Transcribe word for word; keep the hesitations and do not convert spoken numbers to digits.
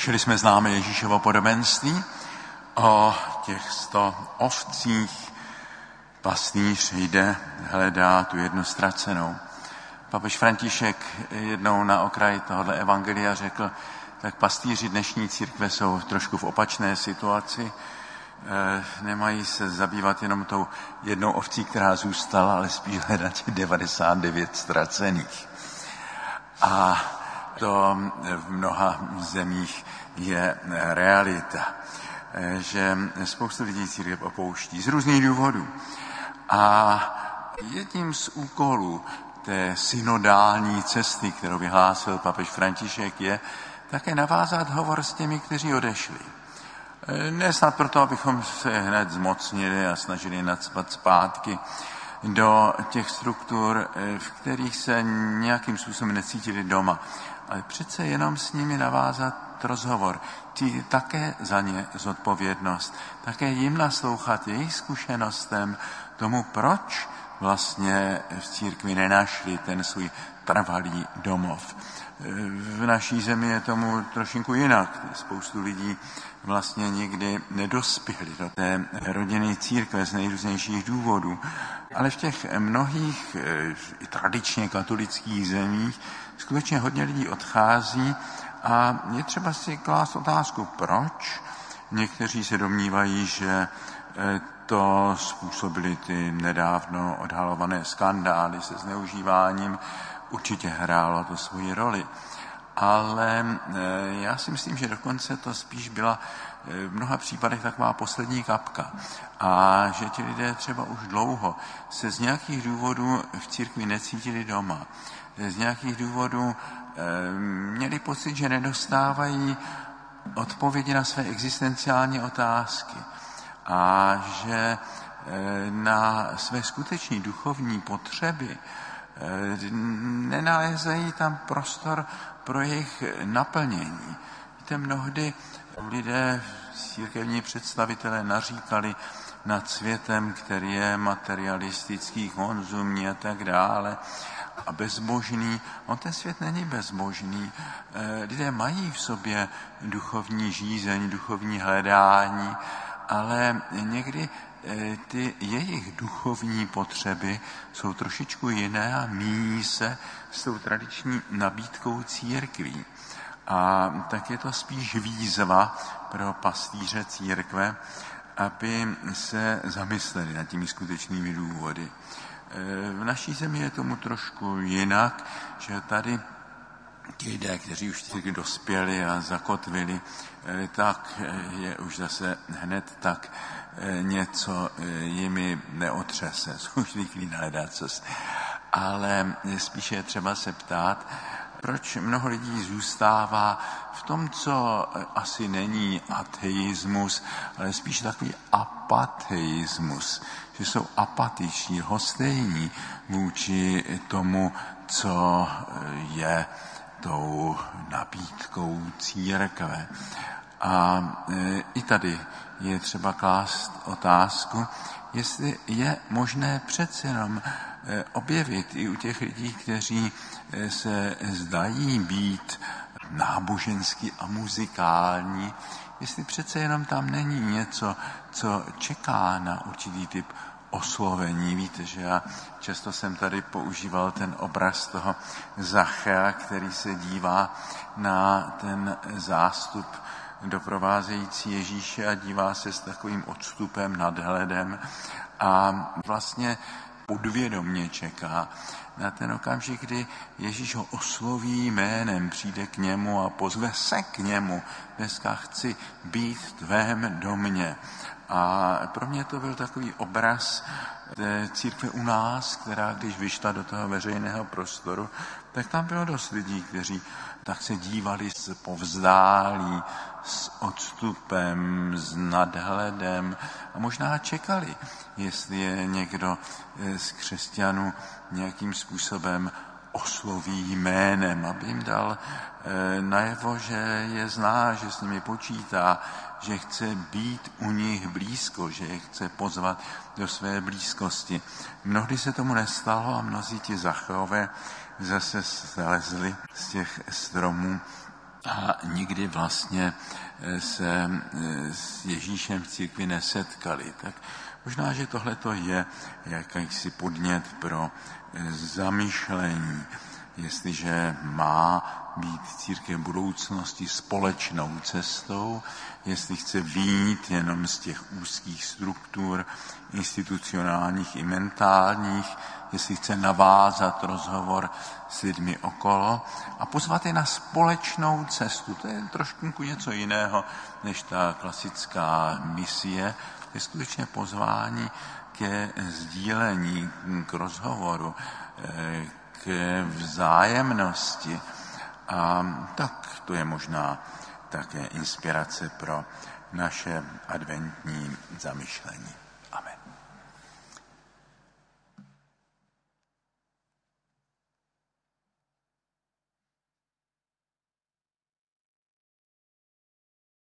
Slyšeli jsme známé Ježíšovo podobenství o těch sto ovcích. Pastýř jde, hledá tu jednu ztracenou. Papež František jednou na okraji tohoto evangelia řekl, tak pastýři dnešní církve jsou trošku v opačné situaci. E, nemají se zabývat jenom tou jednou ovcí, která zůstala, ale spíš hledat těch devadesát devět ztracených. A to v mnoha zemích je realita, že spoustu lidí církev opouští z různých důvodů. A jedním z úkolů té synodální cesty, kterou vyhlásil papež František, je také navázat hovor s těmi, kteří odešli. Ne snad proto, abychom se hned zmocnili a snažili nacpat zpátky do těch struktur, v kterých se nějakým způsobem necítili doma, ale přece jenom s nimi navázat rozhovor, cítit také za ně zodpovědnost, také jim naslouchat jejich zkušenostem, tomu, proč vlastně v církvi nenašli ten svůj trvalý domov. V naší zemi je tomu trošinku jinak. Spoustu lidí vlastně nikdy nedospěli do té rodinné církve z nejrůznějších důvodů. Ale v těch mnohých i tradičně katolických zemích skutečně hodně lidí odchází a je třeba si klást otázku, proč. Někteří se domnívají, že to způsobily ty nedávno odhalované skandály se zneužíváním. Určitě hrálo to svoji roli. Ale já si myslím, že dokonce to spíš byla v mnoha případech taková poslední kapka. A že ti lidé třeba už dlouho se z nějakých důvodů v církvi necítili doma. Z nějakých důvodů měli pocit, že nedostávají odpovědi na své existenciální otázky. A že na své skutečné duchovní potřeby nenalézají tam prostor pro jejich naplnění. Víte, mnohdy lidé, církevní představitelé naříkali nad světem, který je materialistický, konzumní a tak dále a bezbožný. On ten svět není bezbožný. Lidé mají v sobě duchovní žízeň, duchovní hledání, ale někdy ty jejich duchovní potřeby jsou trošičku jiné a míjí se s tou tradiční nabídkou církví. A tak je to spíš výzva pro pastýře církve, aby se zamysleli nad těmi skutečnými důvody. V naší zemi je tomu trošku jinak, že tady ti lidé, kteří už církvi dospěli a zakotvili, tak je už zase hned tak něco jimi neotřese. Jsou zvyklí na ledacos. Ale spíše je třeba se ptát, proč mnoho lidí zůstává v tom, co asi není ateismus, ale spíš takový apateismus, že jsou apatiční, lhostejní vůči tomu, co je tou nabídkou církve. A i tady je třeba klást otázku, jestli je možné přece jenom objevit i u těch lidí, kteří se zdají být náboženský a muzikální, jestli přece jenom tam není něco, co čeká na určitý typ oslovení. Víte, že já často jsem tady používal ten obraz toho Zachea, který se dívá na ten zástup doprovázející Ježíše a dívá se s takovým odstupem, nadhledem a vlastně podvědomě čeká na ten okamžik, kdy Ježíš ho osloví jménem, přijde k němu a pozve se k němu. Dneska chci být v tvém domě. A pro mě to byl takový obraz té církve u nás, která když vyšla do toho veřejného prostoru, tak tam bylo dost lidí, kteří tak se dívali s povzdálí, s odstupem, s nadhledem a možná čekali, jestli je někdo z křesťanů nějakým způsobem osloví jménem, aby jim dal e, najevo, že je zná, že s nimi počítá, že chce být u nich blízko, že je chce pozvat do své blízkosti. Mnohdy se tomu nestalo a mnozí ti Zacheové zase slezli z těch stromů a nikdy vlastně se s Ježíšem v církvi nesetkali. Tak možná, že tohleto je jakýsi podnět pro zamýšlení, jestliže má být církev budoucnosti společnou cestou, jestli chce vyjít jenom z těch úzkých struktur institucionálních i mentálních, jestli chce navázat rozhovor s lidmi okolo a pozvat je na společnou cestu. To je trošku něco jiného než ta klasická misie. To je skutečně pozvání ke sdílení, k rozhovoru, k vzájemnosti. A tak to je možná také inspirace pro naše adventní zamyšlení.